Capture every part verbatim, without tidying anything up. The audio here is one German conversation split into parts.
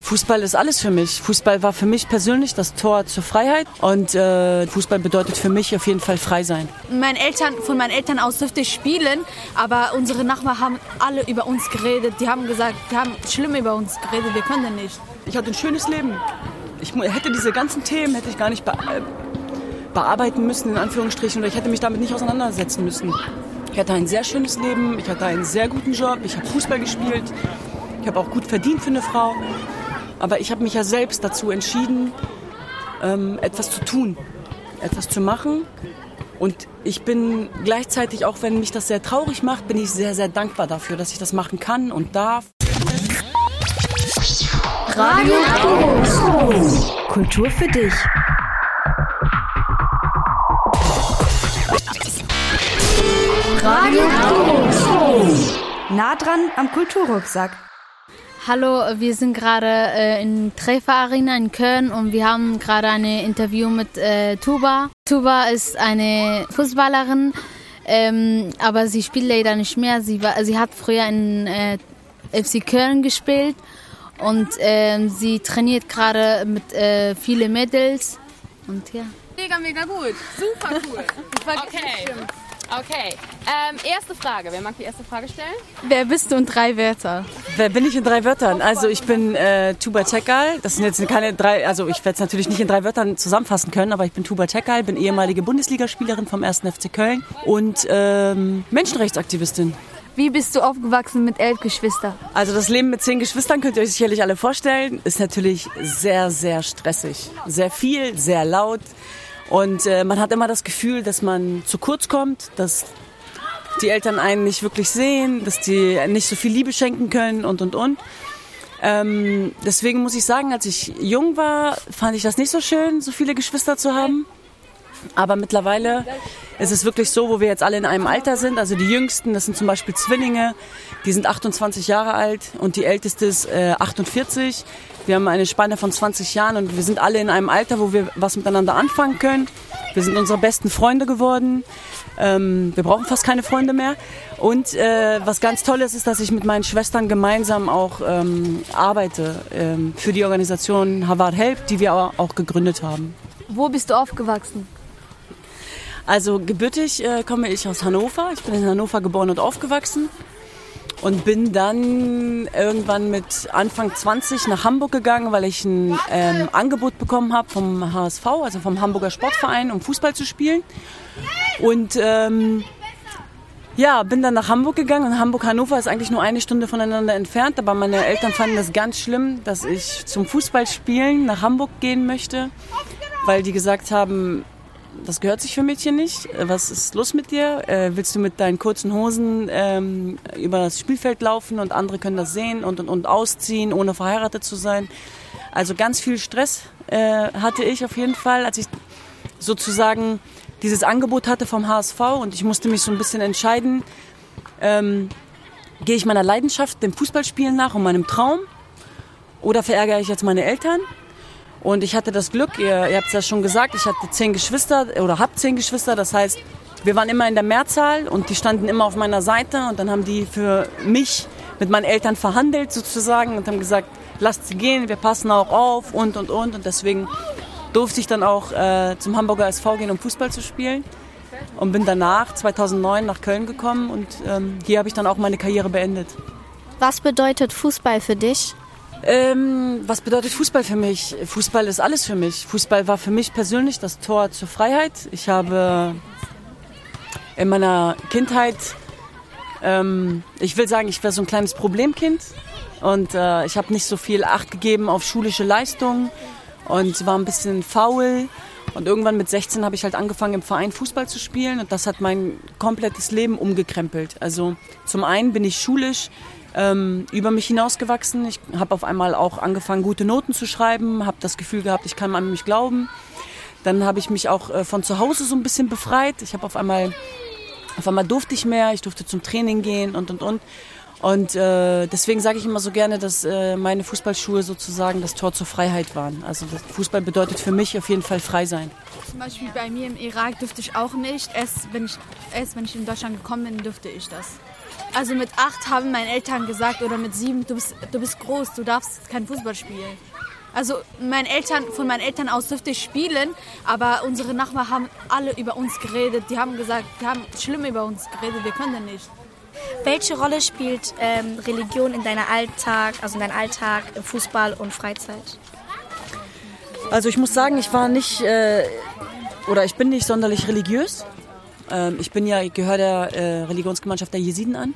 Fußball ist alles für mich. Fußball war für mich persönlich das Tor zur Freiheit und äh, Fußball bedeutet für mich auf jeden Fall frei sein. Meine Eltern, von meinen Eltern aus dürfte ich spielen, aber unsere Nachbarn haben alle über uns geredet. Die haben gesagt, die haben schlimm über uns geredet, wir können nicht. Ich hatte ein schönes Leben. Ich hätte diese ganzen Themen hätte ich gar nicht be- bearbeiten müssen, in Anführungsstrichen, oder ich hätte mich damit nicht auseinandersetzen müssen. Ich hatte ein sehr schönes Leben, ich hatte einen sehr guten Job, ich habe Fußball gespielt, ich habe auch gut verdient für eine Frau. Aber ich habe mich ja selbst dazu entschieden, ähm, etwas zu tun, etwas zu machen. Und ich bin gleichzeitig, auch wenn mich das sehr traurig macht, bin ich sehr, sehr dankbar dafür, dass ich das machen kann und darf. Radio Taurus. Kultur für dich. Radio Taurus. Nah dran am Kulturrucksack. Hallo, wir sind gerade äh, in Trefa Arena in Köln und wir haben gerade ein Interview mit äh, Tuba. Tuba ist eine Fußballerin, ähm, aber sie spielt leider nicht mehr. Sie, war, sie hat früher in äh, F C Köln gespielt und äh, sie trainiert gerade mit äh, vielen Mädels. Und ja. Mega, mega gut. Super cool. Okay. Okay, ähm, erste Frage. Wer mag die erste Frage stellen? Wer bist du in drei Wörtern? Wer bin ich in drei Wörtern? Also ich bin äh, Tuba Tekal. Das sind jetzt keine drei, also ich werde es natürlich nicht in drei Wörtern zusammenfassen können, aber ich bin Tuba Tekal, bin ehemalige Bundesligaspielerin vom ersten F C Köln und ähm, Menschenrechtsaktivistin. Wie bist du aufgewachsen mit elf Geschwistern? Also das Leben mit zehn Geschwistern könnt ihr euch sicherlich alle vorstellen, ist natürlich sehr, sehr stressig. Sehr viel, sehr laut. Und äh, man hat immer das Gefühl, dass man zu kurz kommt, dass die Eltern einen nicht wirklich sehen, dass die nicht so viel Liebe schenken können und, und, und. Ähm, deswegen muss ich sagen, als ich jung war, fand ich das nicht so schön, so viele Geschwister zu haben. Aber mittlerweile ist es wirklich so, wo wir jetzt alle in einem Alter sind. Also die Jüngsten, das sind zum Beispiel Zwillinge, die sind achtundzwanzig Jahre alt und die Älteste ist äh, achtundvierzig. Wir haben eine Spanne von zwanzig Jahren und wir sind alle in einem Alter, wo wir was miteinander anfangen können. Wir sind unsere besten Freunde geworden. Ähm, wir brauchen fast keine Freunde mehr. Und äh, was ganz toll ist, ist, dass ich mit meinen Schwestern gemeinsam auch ähm, arbeite ähm, für die Organisation Havard Help, die wir auch gegründet haben. Wo bist du aufgewachsen? Also gebürtig äh, komme ich aus Hannover. Ich bin in Hannover geboren und aufgewachsen und bin dann irgendwann mit Anfang zwanzig nach Hamburg gegangen, weil ich ein ähm, Angebot bekommen habe vom H S V, also vom Hamburger Sportverein, um Fußball zu spielen. Und ähm, ja, bin dann nach Hamburg gegangen und Hamburg-Hannover ist eigentlich nur eine Stunde voneinander entfernt, aber meine Eltern fanden das ganz schlimm, dass ich zum Fußballspielen nach Hamburg gehen möchte, weil die gesagt haben, das gehört sich für Mädchen nicht. Was ist los mit dir? Äh, willst du mit deinen kurzen Hosen ähm, über das Spielfeld laufen und andere können das sehen und, und, und ausziehen, ohne verheiratet zu sein? Also ganz viel Stress äh, hatte ich auf jeden Fall, als ich sozusagen dieses Angebot hatte vom H S V und ich musste mich so ein bisschen entscheiden, ähm, gehe ich meiner Leidenschaft, dem Fußballspielen nach und meinem Traum oder verärgere ich jetzt meine Eltern? Und ich hatte das Glück, ihr, ihr habt es ja schon gesagt, ich hatte zehn Geschwister oder habe zehn Geschwister. Das heißt, wir waren immer in der Mehrzahl und die standen immer auf meiner Seite. Und dann haben die für mich mit meinen Eltern verhandelt sozusagen und haben gesagt, lasst sie gehen, wir passen auch auf und, und, und. Und deswegen durfte ich dann auch äh, zum Hamburger S V gehen, um Fußball zu spielen. Und bin danach, zweitausendneun, nach Köln gekommen und ähm, hier habe ich dann auch meine Karriere beendet. Was bedeutet Fußball für dich? Ähm, was bedeutet Fußball für mich? Fußball ist alles für mich. Fußball war für mich persönlich das Tor zur Freiheit. Ich habe in meiner Kindheit, ähm, ich will sagen, ich war so ein kleines Problemkind und äh, ich habe nicht so viel Acht gegeben auf schulische Leistungen und war ein bisschen faul. Und irgendwann mit sechzehn habe ich halt angefangen, im Verein Fußball zu spielen und das hat mein komplettes Leben umgekrempelt. Also zum einen bin ich schulisch Ähm, über mich hinausgewachsen. Ich habe auf einmal auch angefangen, gute Noten zu schreiben, habe das Gefühl gehabt, ich kann an mich glauben. Dann habe ich mich auch äh, von zu Hause so ein bisschen befreit. Ich habe auf einmal, auf einmal durfte ich mehr, ich durfte zum Training gehen und, und, und. Und äh, deswegen sage ich immer so gerne, dass äh, meine Fußballschuhe sozusagen das Tor zur Freiheit waren. Also das Fußball bedeutet für mich auf jeden Fall frei sein. Zum Beispiel bei mir im Irak durfte ich auch nicht. Erst wenn ich, erst wenn ich in Deutschland gekommen bin, durfte ich das. Also mit acht haben meine Eltern gesagt, oder mit sieben, du bist, du bist groß, du darfst kein Fußball spielen. Also meine Eltern, von meinen Eltern aus dürfte ich spielen, aber unsere Nachbarn haben alle über uns geredet. Die haben gesagt, die haben schlimm über uns geredet, wir können nicht. Welche Rolle spielt ähm, Religion in deiner Alltag, also in deinem Alltag, im Fußball und Freizeit? Also ich muss sagen, ich war nicht, äh, oder ich bin nicht sonderlich religiös. Ähm, ich bin ja, ich gehöre der äh, Religionsgemeinschaft der Jesiden an.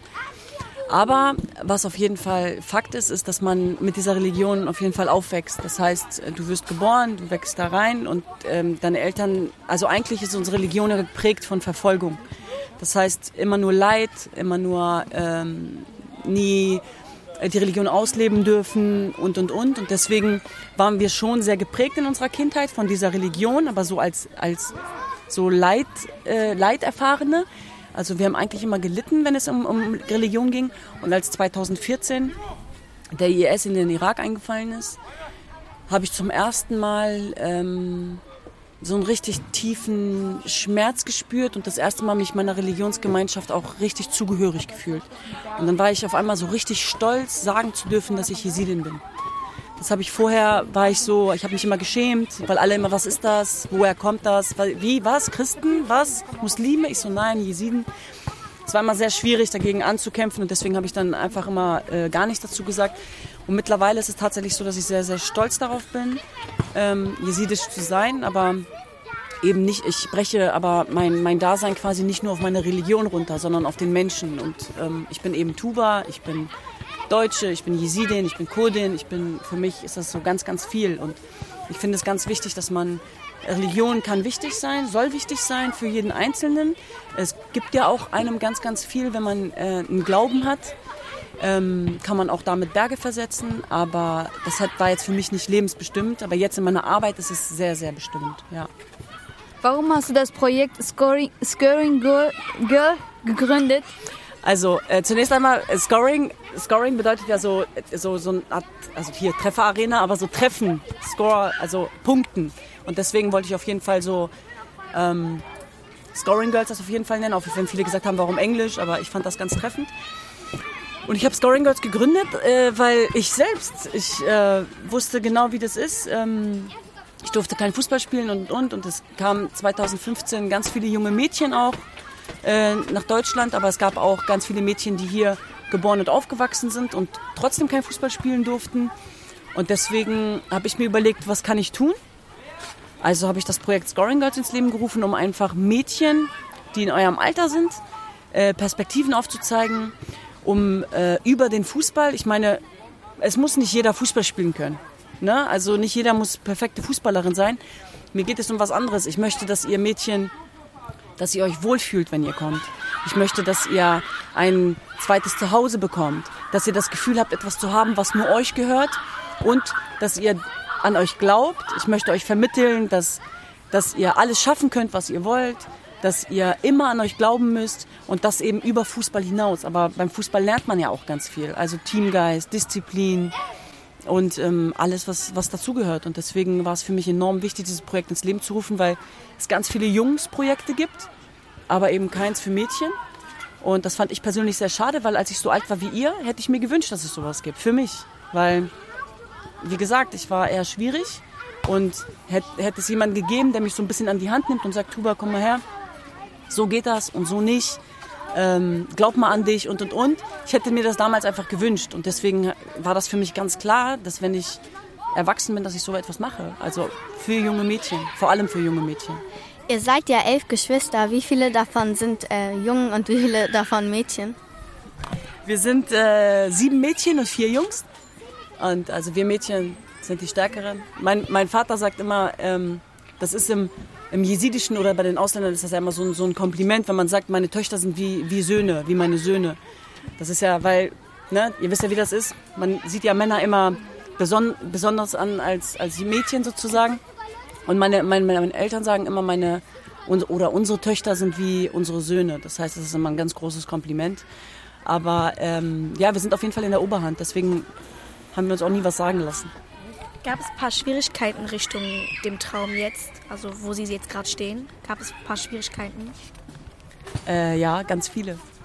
Aber was auf jeden Fall Fakt ist, ist, dass man mit dieser Religion auf jeden Fall aufwächst. Das heißt, du wirst geboren, du wächst da rein und ähm, deine Eltern, also eigentlich ist unsere Religion ja geprägt von Verfolgung. Das heißt, immer nur Leid, immer nur ähm, nie die Religion ausleben dürfen und, und, und. Und deswegen waren wir schon sehr geprägt in unserer Kindheit von dieser Religion, aber so als, als so Leid, äh, Leiterfahrene. Also wir haben eigentlich immer gelitten, wenn es um, um Religion ging. Und als zweitausendvierzehn der I S in den Irak eingefallen ist, habe ich zum ersten Mal ähm, so einen richtig tiefen Schmerz gespürt und das erste Mal mich meiner Religionsgemeinschaft auch richtig zugehörig gefühlt. Und dann war ich auf einmal so richtig stolz, sagen zu dürfen, dass ich Jesidin bin. Das habe ich vorher, war ich so, ich habe mich immer geschämt, weil alle immer, was ist das, woher kommt das, wie, was, Christen, was, Muslime? Ich so, nein, Jesiden. Es war immer sehr schwierig, dagegen anzukämpfen und deswegen habe ich dann einfach immer äh, gar nichts dazu gesagt. Und mittlerweile ist es tatsächlich so, dass ich sehr, sehr stolz darauf bin, ähm, jesidisch zu sein, aber eben nicht, ich breche aber mein, mein Dasein quasi nicht nur auf meine Religion runter, sondern auf den Menschen. Und ähm, ich bin eben Tuba, ich bin Deutsche, ich bin Jesidin, ich bin Kurdin, ich bin, für mich ist das so ganz, ganz viel. Und ich finde es ganz wichtig, dass man, Religion kann wichtig sein, soll wichtig sein für jeden Einzelnen. Es gibt ja auch einem ganz, ganz viel, wenn man äh, einen Glauben hat, ähm, kann man auch damit Berge versetzen. Aber das hat, war jetzt für mich nicht lebensbestimmt, aber jetzt in meiner Arbeit ist es sehr, sehr bestimmt, ja. Warum hast du das Projekt Scoring, Scoring Girl, Girl gegründet? Also äh, zunächst einmal, äh, Scoring, Scoring bedeutet ja so, so, so eine Art, also hier Trefferarena, aber so Treffen, Score, also Punkten. Und deswegen wollte ich auf jeden Fall so ähm, Scoring Girls das auf jeden Fall nennen, auch wenn viele gesagt haben, warum Englisch, aber ich fand das ganz treffend. Und ich habe Scoring Girls gegründet, äh, weil ich selbst, ich äh, wusste genau, wie das ist. Ähm, ich durfte kein Fußball spielen und, und, und es kamen zweitausendfünfzehn ganz viele junge Mädchen auch äh, nach Deutschland, aber es gab auch ganz viele Mädchen, die hier geboren und aufgewachsen sind und trotzdem kein Fußball spielen durften. Und deswegen habe ich mir überlegt, was kann ich tun? Also habe ich das Projekt Scoring Girls ins Leben gerufen, um einfach Mädchen, die in eurem Alter sind, äh, Perspektiven aufzuzeigen, um äh, über den Fußball, ich meine, es muss nicht jeder Fußball spielen können. Ne? Also nicht jeder muss perfekte Fußballerin sein. Mir geht es um was anderes. Ich möchte, dass ihr Mädchen, dass ihr euch wohlfühlt, wenn ihr kommt. Ich möchte, dass ihr ein zweites Zuhause bekommt, dass ihr das Gefühl habt, etwas zu haben, was nur euch gehört und dass ihr an euch glaubt. Ich möchte euch vermitteln, dass, dass ihr alles schaffen könnt, was ihr wollt, dass ihr immer an euch glauben müsst und das eben über Fußball hinaus. Aber beim Fußball lernt man ja auch ganz viel. Also Teamgeist, Disziplin und ähm, alles, was, was dazugehört. Und deswegen war es für mich enorm wichtig, dieses Projekt ins Leben zu rufen, weil es ganz viele Jungsprojekte gibt, aber eben keins für Mädchen. Und das fand ich persönlich sehr schade, weil als ich so alt war wie ihr, hätte ich mir gewünscht, dass es sowas gibt. Für mich. Weil, wie gesagt, ich war eher schwierig und hätte, hätte es jemanden gegeben, der mich so ein bisschen an die Hand nimmt und sagt, Tuba, komm mal her, so geht das und so nicht. Ähm, glaub mal an dich und, und, und. Ich hätte mir das damals einfach gewünscht und deswegen war das für mich ganz klar, dass wenn ich erwachsen bin, dass ich so etwas mache. Also für junge Mädchen, vor allem für junge Mädchen. Ihr seid ja elf Geschwister. Wie viele davon sind äh, Jungen und wie viele davon Mädchen? Wir sind äh, sieben Mädchen und vier Jungs. Und also wir Mädchen sind die Stärkeren. Mein, mein Vater sagt immer, ähm, das ist im, im Jesidischen oder bei den Ausländern ist das ja immer so, so ein Kompliment, wenn man sagt, meine Töchter sind wie, wie Söhne, wie meine Söhne. Das ist ja, weil, ne, ihr wisst ja, wie das ist. Man sieht ja Männer immer beson- besonders an als, als Mädchen sozusagen. Und meine, meine, meine Eltern sagen immer, meine oder unsere Töchter sind wie unsere Söhne. Das heißt, das ist immer ein ganz großes Kompliment. Aber ähm, ja, wir sind auf jeden Fall in der Oberhand. Deswegen haben wir uns auch nie was sagen lassen. Gab es ein paar Schwierigkeiten Richtung dem Traum jetzt? Also wo Sie jetzt gerade stehen? Gab es ein paar Schwierigkeiten? Äh, ja, ganz viele.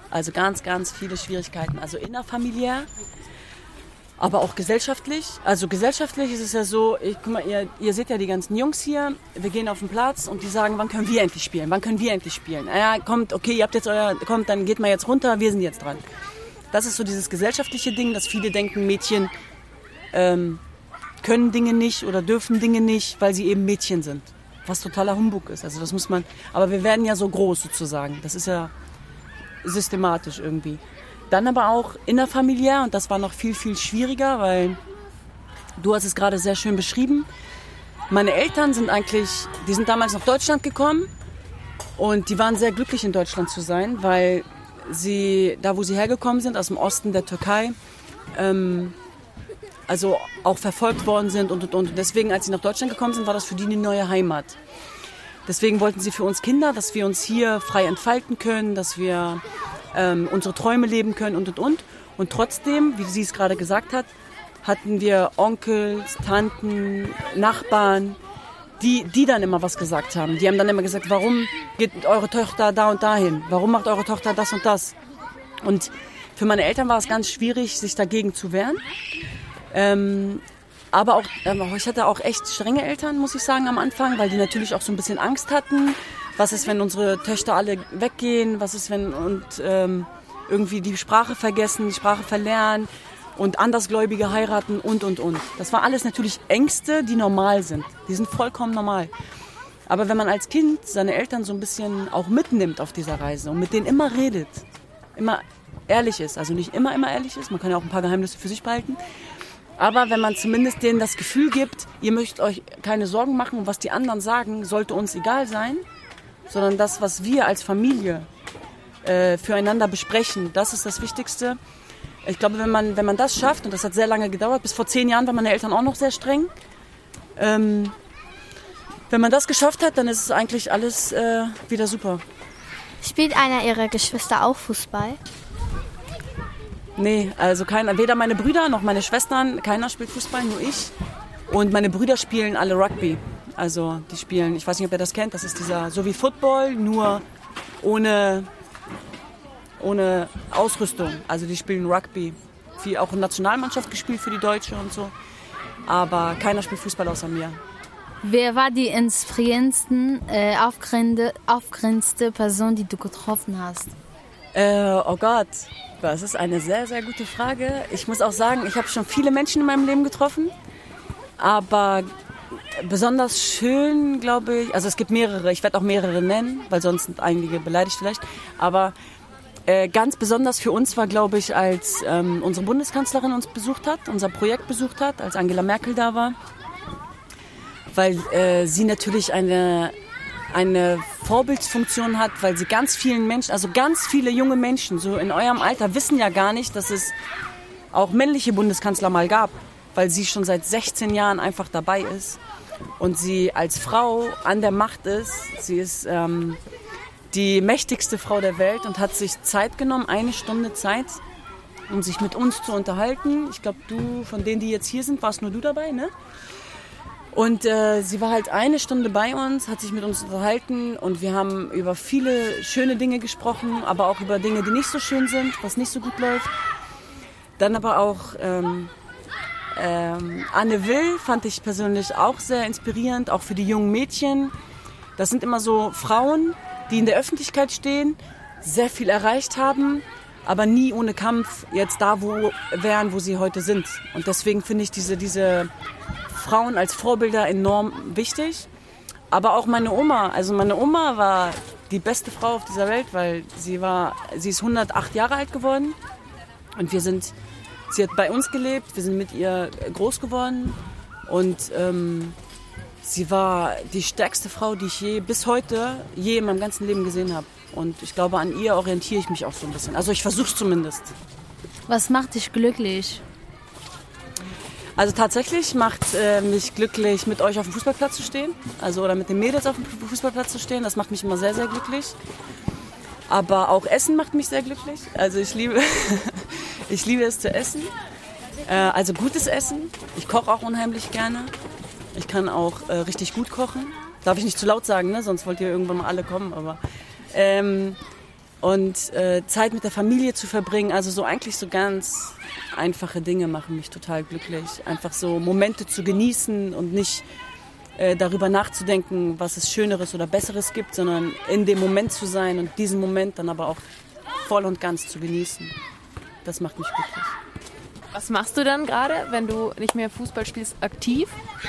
Also ganz, ganz viele Schwierigkeiten. Also innerfamiliär, aber auch gesellschaftlich. Also gesellschaftlich ist es ja so, ich, guck mal, ihr, ihr seht ja die ganzen Jungs hier, wir gehen auf den Platz und die sagen, wann können wir endlich spielen, wann können wir endlich spielen. Ja, kommt, okay, ihr habt jetzt euer, kommt, dann geht mal jetzt runter, wir sind jetzt dran. Das ist so dieses gesellschaftliche Ding, dass viele denken, Mädchen ähm, können Dinge nicht oder dürfen Dinge nicht, weil sie eben Mädchen sind. Was totaler Humbug ist. Also das muss man, aber wir werden ja so groß sozusagen. Das ist ja systematisch irgendwie. Dann aber auch innerfamiliär und das war noch viel, viel schwieriger, weil du hast es gerade sehr schön beschrieben. Meine Eltern sind eigentlich, die sind damals nach Deutschland gekommen und die waren sehr glücklich in Deutschland zu sein, weil sie, da wo sie hergekommen sind, aus dem Osten der Türkei, ähm, also auch verfolgt worden sind und, und, und. Deswegen, als sie nach Deutschland gekommen sind, war das für die eine neue Heimat. Deswegen wollten sie für uns Kinder, dass wir uns hier frei entfalten können, dass wir ähm, unsere Träume leben können und, und, und. Und trotzdem, wie sie es gerade gesagt hat, hatten wir Onkels, Tanten, Nachbarn, die, die dann immer was gesagt haben. Die haben dann immer gesagt, warum geht eure Tochter da und dahin? Warum macht eure Tochter das und das? Und für meine Eltern war es ganz schwierig, sich dagegen zu wehren. Ähm, aber auch, ähm, ich hatte auch echt strenge Eltern, muss ich sagen, am Anfang, weil die natürlich auch so ein bisschen Angst hatten. Was ist, wenn unsere Töchter alle weggehen? Was ist, wenn und ähm, irgendwie die Sprache vergessen, die Sprache verlernen und Andersgläubige heiraten und, und, und. Das war alles natürlich Ängste, die normal sind. Die sind vollkommen normal. Aber wenn man als Kind seine Eltern so ein bisschen auch mitnimmt auf dieser Reise und mit denen immer redet, immer ehrlich ist, also nicht immer, immer ehrlich ist, man kann ja auch ein paar Geheimnisse für sich behalten, aber wenn man zumindest denen das Gefühl gibt, ihr möchtet euch keine Sorgen machen und was die anderen sagen, sollte uns egal sein, sondern das, was wir als Familie äh, füreinander besprechen, das ist das Wichtigste. Ich glaube, wenn man, wenn man das schafft, und das hat sehr lange gedauert, bis vor zehn Jahren waren meine Eltern auch noch sehr streng, ähm, wenn man das geschafft hat, dann ist es eigentlich alles äh, wieder super. Spielt einer Ihrer Geschwister auch Fußball? Nee, also keiner, weder meine Brüder noch meine Schwestern, keiner spielt Fußball, nur ich. Und meine Brüder spielen alle Rugby. Also die spielen, ich weiß nicht, ob ihr das kennt, das ist dieser, so wie Football, nur ohne, ohne Ausrüstung. Also die spielen Rugby. Wie auch in Nationalmannschaft gespielt für die Deutsche und so. Aber keiner spielt Fußball außer mir. Wer war die inspirierendste, äh, aufgrenzte Person, die du getroffen hast? Äh, oh Gott, das ist eine sehr, sehr gute Frage. Ich muss auch sagen, ich habe schon viele Menschen in meinem Leben getroffen, aber besonders schön, glaube ich, also es gibt mehrere, ich werde auch mehrere nennen, weil sonst sind einige beleidigt vielleicht, aber äh, ganz besonders für uns war, glaube ich, als ähm, unsere Bundeskanzlerin uns besucht hat, unser Projekt besucht hat, als Angela Merkel da war, weil äh, sie natürlich eine... eine Vorbildsfunktion hat, weil sie ganz vielen Menschen, also ganz viele junge Menschen, so in eurem Alter, wissen ja gar nicht, dass es auch männliche Bundeskanzler mal gab, weil sie schon seit sechzehn Jahren einfach dabei ist und sie als Frau an der Macht ist. Sie ist ähm, die mächtigste Frau der Welt und hat sich Zeit genommen, eine Stunde Zeit, um sich mit uns zu unterhalten. Ich glaube, du, von denen, die jetzt hier sind, warst nur du dabei, ne? Und äh, sie war halt eine Stunde bei uns, hat sich mit uns unterhalten und wir haben über viele schöne Dinge gesprochen, aber auch über Dinge, die nicht so schön sind, was nicht so gut läuft. Dann aber auch ähm, ähm, Anne Will fand ich persönlich auch sehr inspirierend, auch für die jungen Mädchen. Das sind immer so Frauen, die in der Öffentlichkeit stehen, sehr viel erreicht haben, aber nie ohne Kampf jetzt da wo wären, wo sie heute sind. Und deswegen finde ich diese, diese Frauen als Vorbilder enorm wichtig. Aber auch meine Oma, also meine Oma war die beste Frau auf dieser Welt, weil sie war, sie ist hundertacht Jahre alt geworden und wir sind, sie hat bei uns gelebt, wir sind mit ihr groß geworden und ähm, sie war die stärkste Frau, die ich je, bis heute, je in meinem ganzen Leben gesehen habe. Und ich glaube, an ihr orientiere ich mich auch so ein bisschen. Also ich versuche es zumindest. Was macht dich glücklich? Also tatsächlich macht äh, mich glücklich, mit euch auf dem Fußballplatz zu stehen. Also oder mit den Mädels auf dem Fußballplatz zu stehen. Das macht mich immer sehr, sehr glücklich. Aber auch Essen macht mich sehr glücklich. Also ich liebe, ich liebe es zu essen. Äh, also gutes Essen. Ich koche auch unheimlich gerne. Ich kann auch äh, richtig gut kochen. Darf ich nicht zu laut sagen, ne? Sonst wollt ihr irgendwann mal alle kommen. Aber ähm, Und äh, Zeit mit der Familie zu verbringen, also so eigentlich so ganz einfache Dinge machen mich total glücklich. Einfach so Momente zu genießen und nicht äh, darüber nachzudenken, was es Schöneres oder Besseres gibt, sondern in dem Moment zu sein und diesen Moment dann aber auch voll und ganz zu genießen. Das macht mich glücklich. Was machst du dann gerade, wenn du nicht mehr Fußball spielst, aktiv?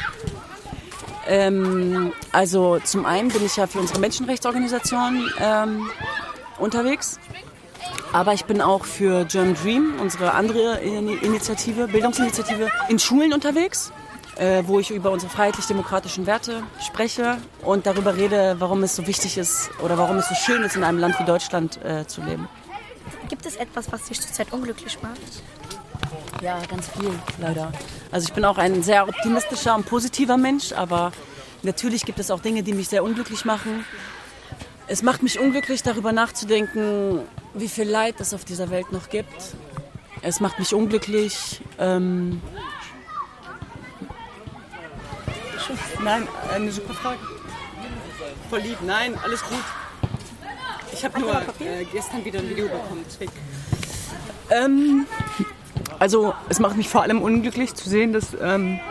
Ähm, also zum einen bin ich ja für unsere Menschenrechtsorganisation ähm, unterwegs, aber ich bin auch für German Dream, unsere andere Initiative, Bildungsinitiative, in Schulen unterwegs, äh, wo ich über unsere freiheitlich-demokratischen Werte spreche und darüber rede, warum es so wichtig ist oder warum es so schön ist, in einem Land wie Deutschland äh, zu leben. Gibt es etwas, was dich zurzeit unglücklich macht? Ja, ganz viel, leider. Also ich bin auch ein sehr optimistischer und positiver Mensch, aber natürlich gibt es auch Dinge, die mich sehr unglücklich machen. Es macht mich unglücklich, darüber nachzudenken, wie viel Leid es auf dieser Welt noch gibt. Es macht mich unglücklich. Ähm Nein, eine super Frage. Voll lieb. Nein, alles gut. Ich habe nur äh, gestern wieder ein Video bekommen. Ähm, also es macht mich vor allem unglücklich zu sehen, dass ähm,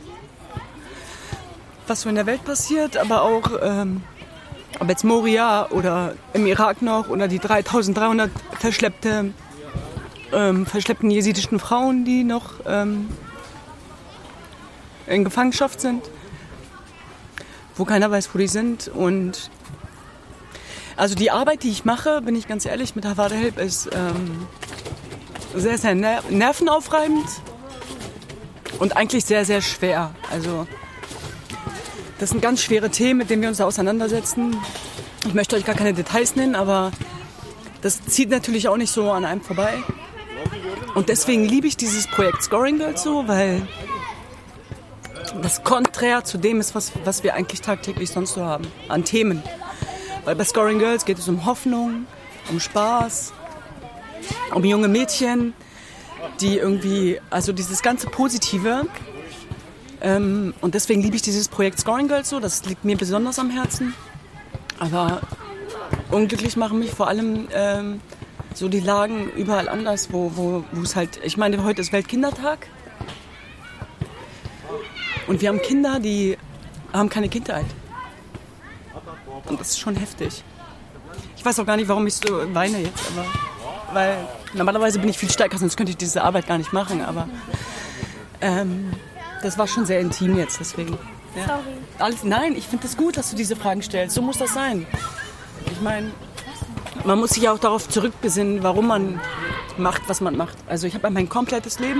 was so in der Welt passiert, aber auch ähm, ob jetzt Moria oder im Irak noch oder die dreitausenddreihundert verschleppte, ähm, verschleppten jesidischen Frauen, die noch ähm, in Gefangenschaft sind, wo keiner weiß, wo die sind. Und also die Arbeit, die ich mache, bin ich ganz ehrlich, mit Havada Help ist ähm, sehr, sehr ner- nervenaufreibend und eigentlich sehr, sehr schwer. Also das sind ganz schwere Themen, mit denen wir uns da auseinandersetzen. Ich möchte euch gar keine Details nennen, aber das zieht natürlich auch nicht so an einem vorbei. Und deswegen liebe ich dieses Projekt Scoring Girls so, weil das konträr zu dem ist, was, was wir eigentlich tagtäglich sonst so haben, an Themen. Weil bei Scoring Girls geht es um Hoffnung, um Spaß, um junge Mädchen, die irgendwie, also dieses ganze Positive. Ähm, und deswegen liebe ich dieses Projekt Scoring Girls so, das liegt mir besonders am Herzen. Aber unglücklich machen mich vor allem ähm, so die Lagen überall anders, wo, wo, wo es halt, ich meine, heute ist Weltkindertag. Und wir haben Kinder, die haben keine Kindheit. Und das ist schon heftig. Ich weiß auch gar nicht, warum ich so weine jetzt, aber weil normalerweise bin ich viel stärker, sonst könnte ich diese Arbeit gar nicht machen, aber ähm, das war schon sehr intim jetzt, deswegen. Ja. Sorry. Alles, nein, ich finde es gut, dass du diese Fragen stellst. So muss das sein. Ich meine, man muss sich auch darauf zurückbesinnen, warum man macht, was man macht. Also ich habe mein komplettes Leben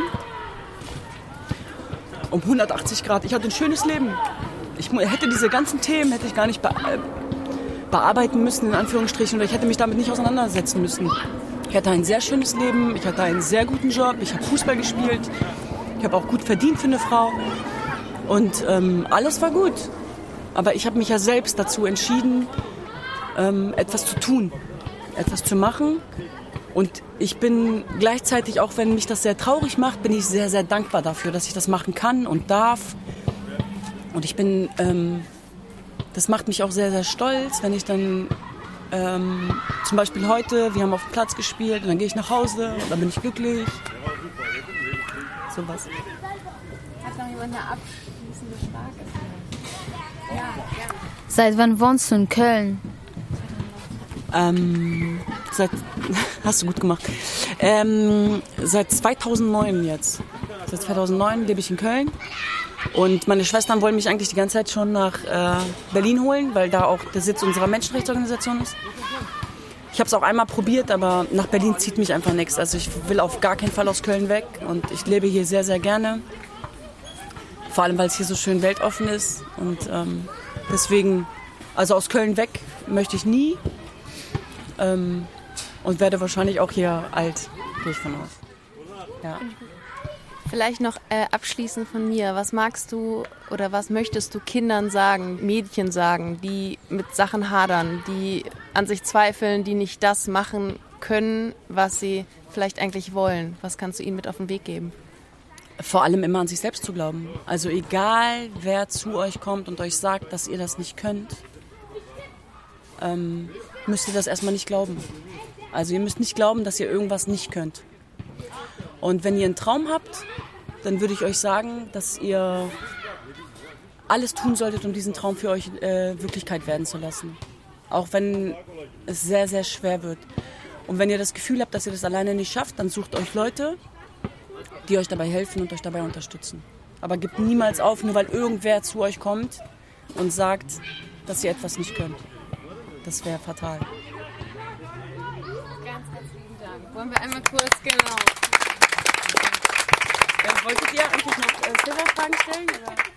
um hundertachtzig Grad. Ich hatte ein schönes Leben. Ich hätte diese ganzen Themen hätte ich gar nicht be- bearbeiten müssen, in Anführungsstrichen, oder ich hätte mich damit nicht auseinandersetzen müssen. Ich hatte ein sehr schönes Leben, ich hatte einen sehr guten Job, ich habe Fußball gespielt, ich habe auch gut verdient für eine Frau und ähm, alles war gut. Aber ich habe mich ja selbst dazu entschieden, ähm, etwas zu tun, etwas zu machen. Und ich bin gleichzeitig, auch wenn mich das sehr traurig macht, bin ich sehr, sehr dankbar dafür, dass ich das machen kann und darf. Und ich bin, ähm, das macht mich auch sehr, sehr stolz, wenn ich dann ähm, zum Beispiel heute, wir haben auf dem Platz gespielt und dann gehe ich nach Hause und dann bin ich glücklich. So was. Hat noch jemand eine abschließende Frage? Ja, ja. Seit wann wohnst du in Köln? Ähm, seit, hast du gut gemacht. Ähm, seit zweitausendneun jetzt. Seit zweitausendneun lebe ich in Köln. Und meine Schwestern wollen mich eigentlich die ganze Zeit schon nach äh, Berlin holen, weil da auch der Sitz unserer Menschenrechtsorganisation ist. Ich habe es auch einmal probiert, aber nach Berlin zieht mich einfach nichts. Also ich will auf gar keinen Fall aus Köln weg und ich lebe hier sehr, sehr gerne. Vor allem, weil es hier so schön weltoffen ist. Und ähm, deswegen, also aus Köln weg möchte ich nie. Ähm, und werde wahrscheinlich auch hier alt, gehe ich von aus. Ja. Vielleicht noch äh, abschließend von mir. Was magst du oder was möchtest du Kindern sagen, Mädchen sagen, die mit Sachen hadern, die an sich zweifeln, die nicht das machen können, was sie vielleicht eigentlich wollen? Was kannst du ihnen mit auf den Weg geben? Vor allem immer an sich selbst zu glauben. Also egal, wer zu euch kommt und euch sagt, dass ihr das nicht könnt, ähm, müsst ihr das erstmal nicht glauben. Also ihr müsst nicht glauben, dass ihr irgendwas nicht könnt. Und wenn ihr einen Traum habt, dann würde ich euch sagen, dass ihr alles tun solltet, um diesen Traum für euch äh, Wirklichkeit werden zu lassen. Auch wenn es sehr, sehr schwer wird. Und wenn ihr das Gefühl habt, dass ihr das alleine nicht schafft, dann sucht euch Leute, die euch dabei helfen und euch dabei unterstützen. Aber gebt niemals auf, nur weil irgendwer zu euch kommt und sagt, dass ihr etwas nicht könnt. Das wäre fatal. Ganz, ganz lieben Dank. Wollen wir einmal kurz, genau. Ja, wolltet ihr eigentlich noch äh, Silberfragen stellen? Oder?